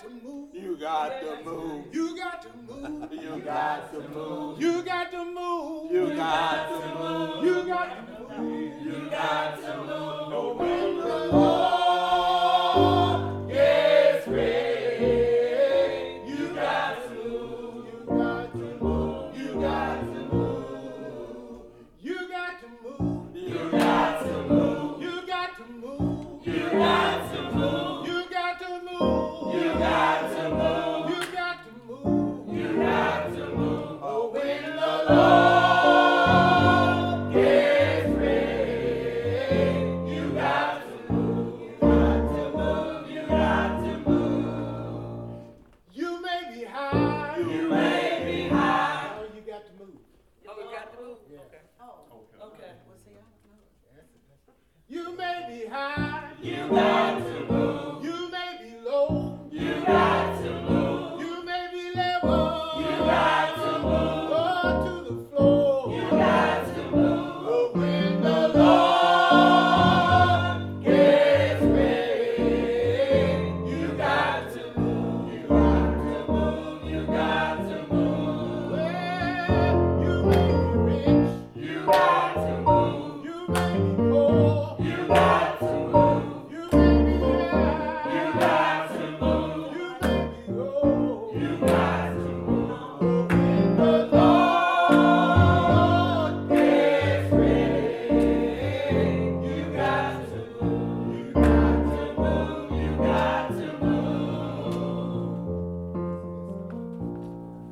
to move. You got to move. You got to move. You got to move. You got to move. You got to move. You got to move. You got to move.